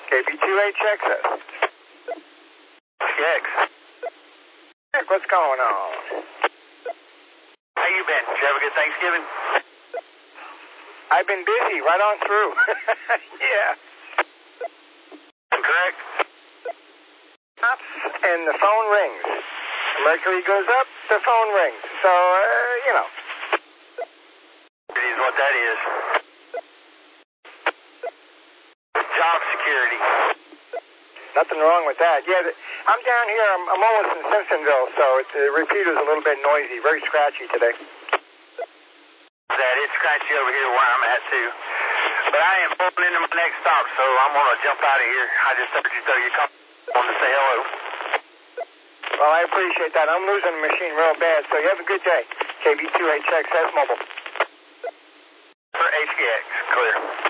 KB2HXS. X. Heck, what's going on? How you been? Did you have a good Thanksgiving? I've been busy right on through. Yeah. Correct? And the phone rings. Mercury goes up, the phone rings. So, you know. It is what that is. Job security. Nothing wrong with that. Yeah, I'm down here. I'm almost in Simpsonville, so the repeater's a little bit noisy, very scratchy today. That it's scratchy over here where I'm at too. But I am pulling into my next stop, so I'm gonna jump out of here. I just thought you'd throw your call on to say hello. Well, I appreciate that. I'm losing the machine real bad, so you have a good day. KB2HXS Mobile. For HKX, clear.